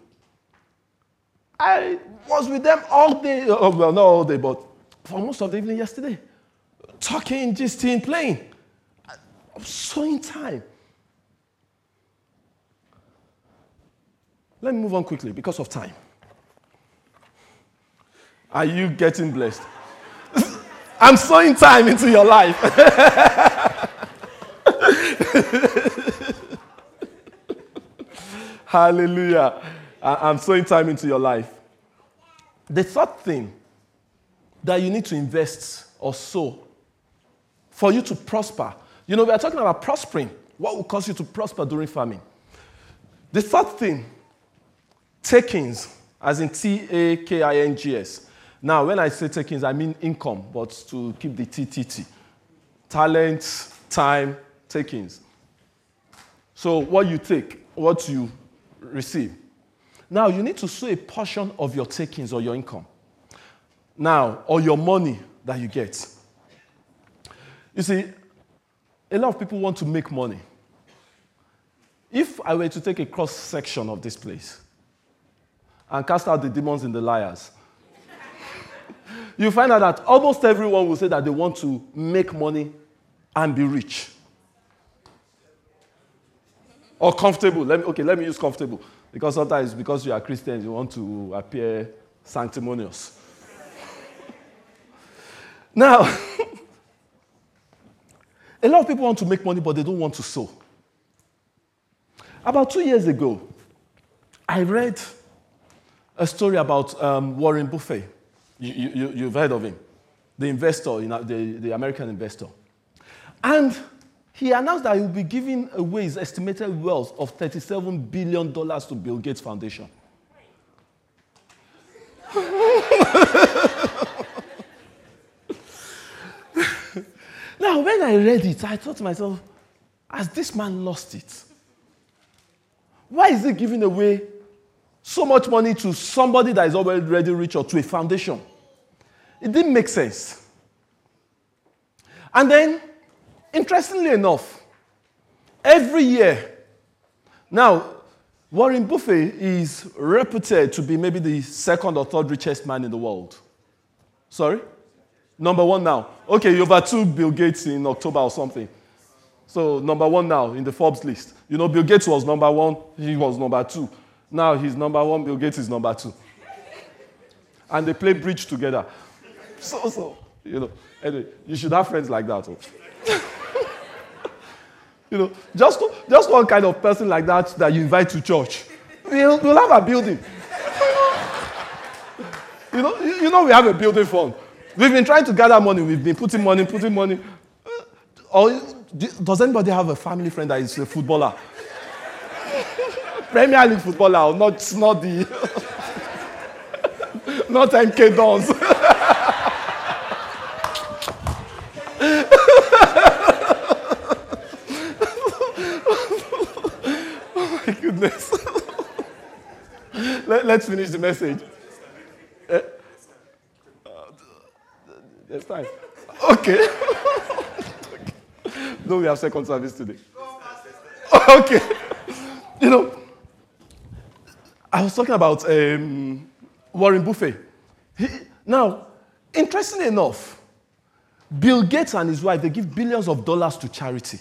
I was with them all day, well, not all day, but for most of the evening yesterday. Talking, gisting, playing. I'm sowing time. Let me move on quickly because of time. Are you getting blessed? I'm sowing time into your life. Hallelujah. I'm sowing time into your life. The third thing that you need to invest or sow for you to prosper. You know, we are talking about prospering. What will cause you to prosper during famine? The third thing, takings, as in Takings. Now, when I say takings, I mean income, but to keep the TTT. Talent, time, takings. So what you take, what you receive. Now, you need to sow a portion of your takings or your income. Now, or your money that you get. You see, a lot of people want to make money. If I were to take a cross-section of this place and cast out the demons and the liars, you find out that almost everyone will say that they want to make money and be rich. Or comfortable. Let me use comfortable. Because sometimes, because you are Christians, you want to appear sanctimonious. Now, a lot of people want to make money, but they don't want to sow. About 2 years ago, I read a story about Warren Buffett. You've heard of him, the investor, the American investor. And he announced that he will be giving away his estimated wealth of $37 billion to Bill Gates Foundation. Now, when I read it, I thought to myself, has this man lost it? Why is he giving away so much money to somebody that is already rich or to a foundation? It didn't make sense. And then, interestingly enough, every year, now, Warren Buffett is reputed to be maybe the second or third richest man in the world. Sorry? Number one now. Okay, you overtook Bill Gates in October or something. So, number one now in the Forbes list. You know, Bill Gates was number one, he was number two. Now he's number one, Bill Gates is number two. And they play bridge together. So, you know, anyway, you should have friends like that. You know, just one kind of person like that you invite to church. We'll have a building. You know, we have a building fund. We've been trying to gather money. We've been putting money. Or does anybody have a family friend that is a footballer? Premier League footballer, not the not MK Dons. Oh my goodness. Let's finish the message. There's time. Okay. No, we have second service today. Okay. You know, I was talking about Warren Buffett. Now, interestingly enough, Bill Gates and his wife, they give billions of dollars to charity.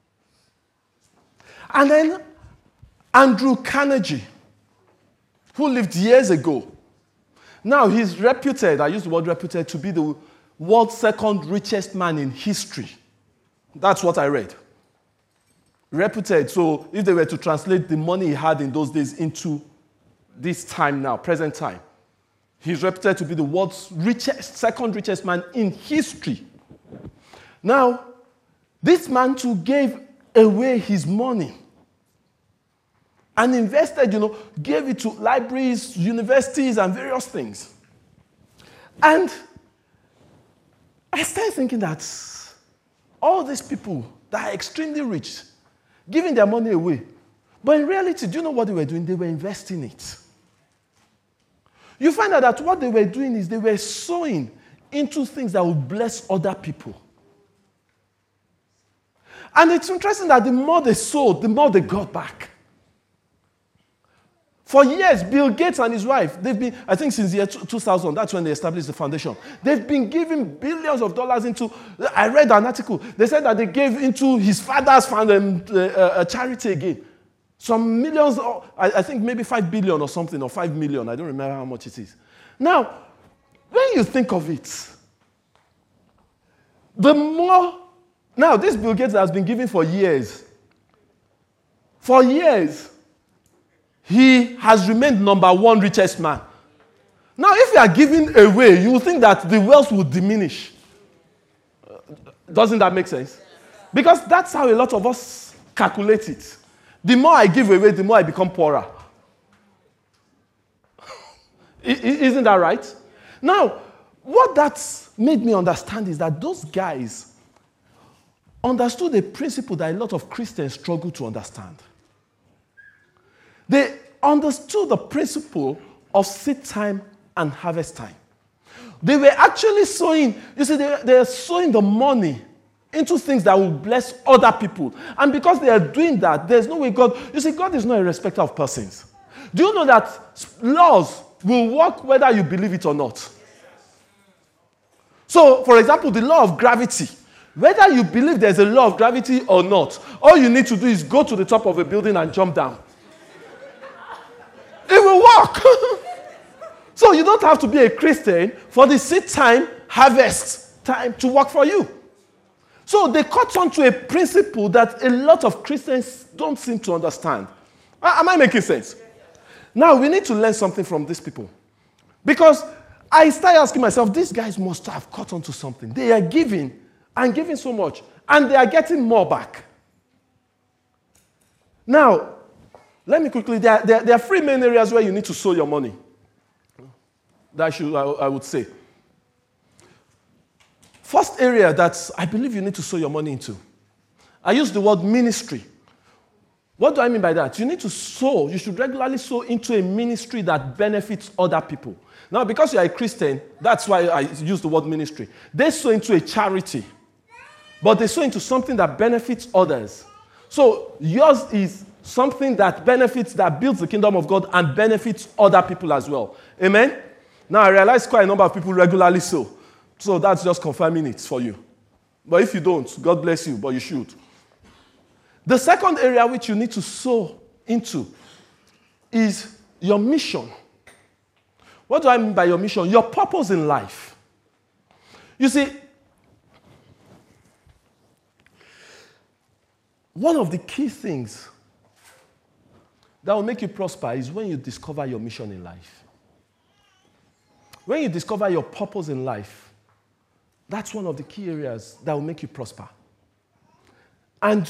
And then Andrew Carnegie, who lived years ago, now he's reputed, I use the word reputed, to be the world's second richest man in history. That's what I read. Reputed. So if they were to translate the money he had in those days into this time now, present time, he's reputed to be the world's second richest man in history. Now, this man too gave away his money and invested, gave it to libraries, universities, and various things. And I started thinking that all these people that are extremely rich, giving their money away. But in reality, do you know what they were doing? They were investing it. You find out that what they were doing is they were sowing into things that would bless other people. And it's interesting that the more they sowed, the more they got back. For years, Bill Gates and his wife, they've been, I think since the year 2000, that's when they established the foundation. They've been giving billions of dollars into, I read an article, they said that they gave into his father's a charity again. Some millions, I think maybe 5 billion or something, or 5 million, I don't remember how much it is. Now, when you think of it, the more, now this Bill Gates has been giving for years. For years. He has remained number one richest man. Now, if you are giving away, you will think that the wealth will diminish. Doesn't that make sense? Because that's how a lot of us calculate it. The more I give away, the more I become poorer. Isn't that right? Now, what that made me understand is that those guys understood a principle that a lot of Christians struggle to understand. They understood the principle of seed time and harvest time. They were actually sowing, you see, they're sowing the money into things that will bless other people. And because they are doing that, there's no way God, you see, God is not a respecter of persons. Do you know that laws will work whether you believe it or not? So, for example, the law of gravity, whether you believe there's a law of gravity or not, all you need to do is go to the top of a building and jump down. It will work. So you don't have to be a Christian for the seed time harvest time to work for you. So they caught on to a principle that a lot of Christians don't seem to understand. Am I making sense? Now, we need to learn something from these people. Because I started asking myself, these guys must have caught on to something. They are giving and giving so much, and they are getting more back. Now, let me quickly, there are three main areas where you need to sow your money. I would say. First area that I believe you need to sow your money into. I use the word ministry. What do I mean by that? You need to sow, you should regularly sow into a ministry that benefits other people. Now, because you are a Christian, that's why I use the word ministry. They sow into a charity, but they sow into something that benefits others. So yours is something that benefits, that builds the kingdom of God and benefits other people as well. Amen? Now, I realize quite a number of people regularly sow. So that's just confirming it for you. But if you don't, God bless you, but you should. The second area which you need to sow into is your mission. What do I mean by your mission? Your purpose in life. You see, one of the key things that will make you prosper is when you discover your mission in life. When you discover your purpose in life, that's one of the key areas that will make you prosper. And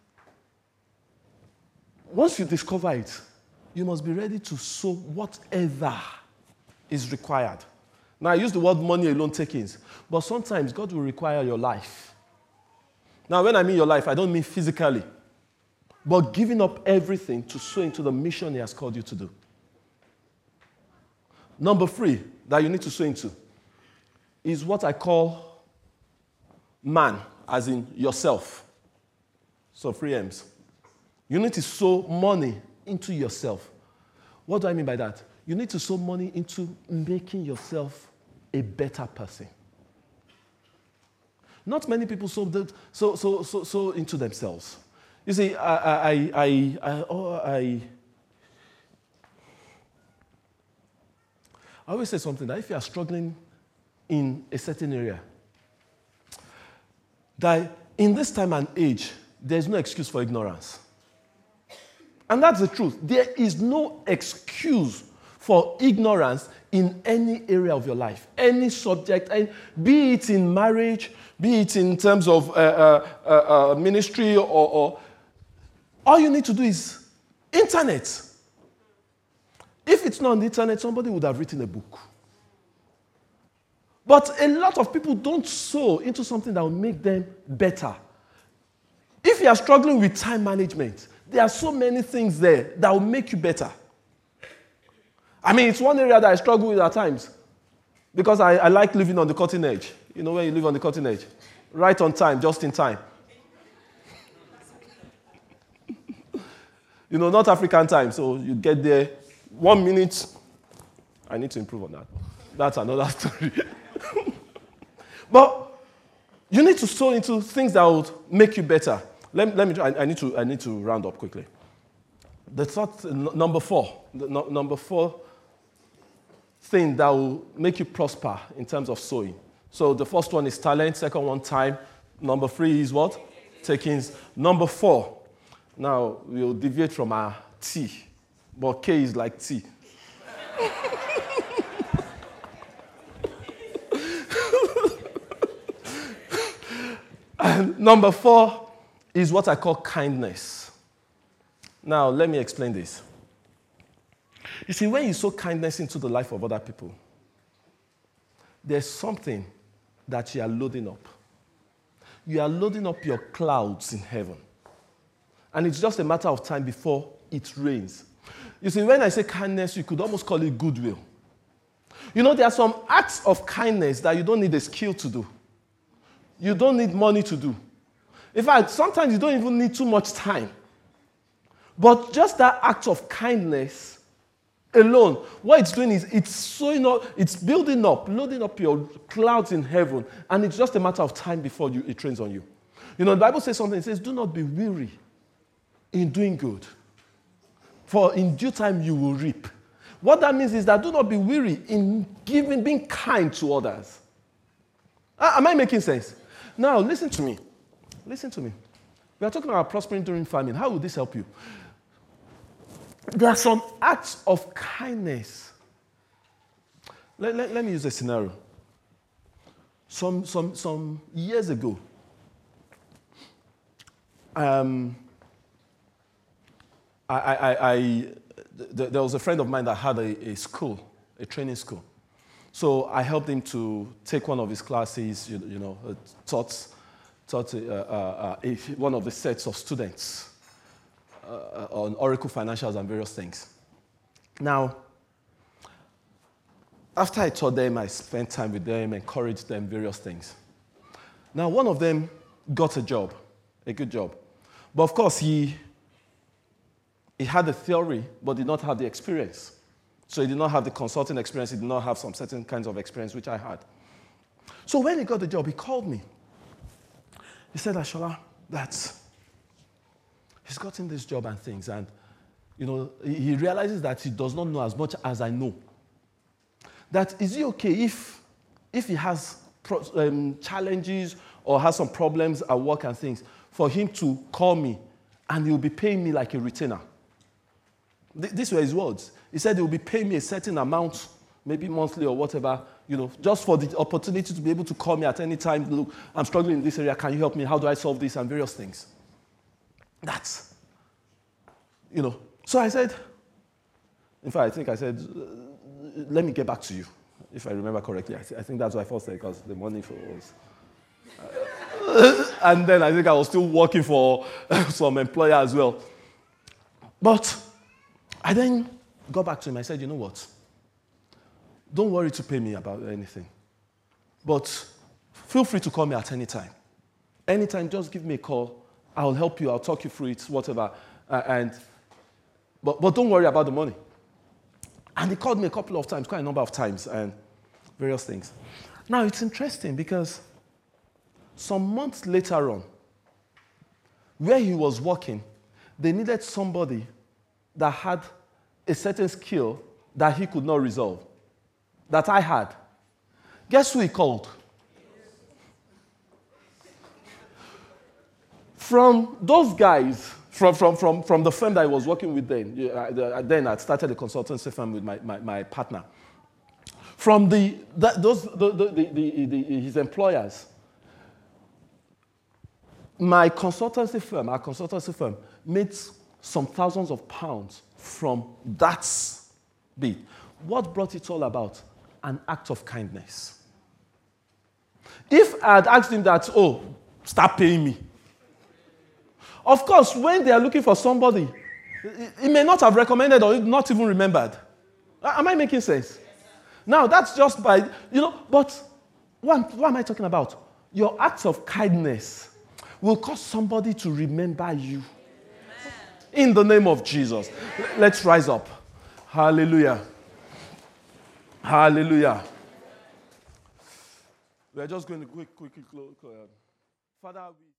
once you discover it, you must be ready to sow whatever is required. Now, I use the word money alone takings, but sometimes God will require your life. Now, when I mean your life, I don't mean physically, but giving up everything to sow into the mission He has called you to do. Number 3 that you need to sow into is what I call man, as in yourself. So 3 M's. You need to sow money into yourself. What do I mean by that? You need to sow money into making yourself a better person. Not many people sow into themselves. You see, I always say something that if you are struggling in a certain area, that in this time and age, there's no excuse for ignorance. And that's the truth. There is no excuse for ignorance in any area of your life, any subject, and be it in marriage, be it in terms of ministry, or all you need to do is internet. If it's not on the internet, somebody would have written a book. But a lot of people don't sow into something that will make them better. If you are struggling with time management, there are so many things there that will make you better. I mean, it's one area that I struggle with at times because I like living on the cutting edge. You know when you live on the cutting edge? Right on time, just in time. You know, not African time, so you get there 1 minute. I need to improve on that. That's another story. But you need to sow into things that would make you better. Let me try. I need to round up quickly. The third, number 4. Number 4 thing that will make you prosper in terms of sowing. So the first one is talent. Second one, time. Number 3 is what? Takings. Number 4. Now, we'll deviate from our T. But K is like T. And number 4 is what I call kindness. Now, let me explain this. You see, when you sow kindness into the life of other people, there's something that you are loading up. You are loading up your clouds in heaven. And it's just a matter of time before it rains. You see, when I say kindness, you could almost call it goodwill. You know, there are some acts of kindness that you don't need a skill to do. You don't need money to do. In fact, sometimes you don't even need too much time. But just that act of kindness alone, what it's doing is it's sowing up, it's building up, loading up your clouds in heaven, and it's just a matter of time before it rains on you. You know, the Bible says something, it says, do not be weary in doing good, for in due time you will reap. What that means is that do not be weary in being kind to others. Am I making sense? Now, listen to me. Listen to me. We are talking about prospering during famine. How will this help you? There are some acts of kindness. Let me use a scenario. Some years ago, there was a friend of mine that had a school, a training school. So I helped him to take one of his classes, taught one of the sets of students on Oracle Financials and various things. Now, after I taught them, I spent time with them, encouraged them, various things. Now, one of them got a job, a good job. But of course, he had the theory, but did not have the experience. So he did not have the consulting experience. He did not have some certain kinds of experience, which I had. So when he got the job, he called me. He said, Ashola, that he's gotten this job and things. And, he realizes that he does not know as much as I know. That is it okay if he has challenges or has some problems at work and things, for him to call me and he'll be paying me like a retainer? These were his words. He said he will be paying me a certain amount, maybe monthly or whatever, just for the opportunity to be able to call me at any time. Look, I'm struggling in this area. Can you help me? How do I solve this? And various things. That's, So I said, in fact, I think I said, let me get back to you, if I remember correctly. I think that's what I first said, because the money was... and then I think I was still working for some employer as well. But I then got back to him. I said, you know what? Don't worry to pay me about anything. But feel free to call me at any time. Anytime, just give me a call. I'll help you. I'll talk you through it, whatever. But don't worry about the money. And he called me a couple of times, quite a number of times, and various things. Now, it's interesting because some months later on, where he was working, they needed somebody that had a certain skill that he could not resolve, that I had. Guess who he called? From those guys, from the firm that I was working with then, then I started a consultancy firm with my partner. From his employers, our consultancy firm made some thousands of pounds from that bit. What brought it all about? An act of kindness. If I had asked him that, start paying me. Of course, when they are looking for somebody, he may not have recommended or not even remembered. Am I making sense? Now, that's just by, but what am I talking about? Your acts of kindness will cause somebody to remember you. In the name of Jesus. Let's rise up. Hallelujah. Hallelujah. We're just going to quickly close. Father, we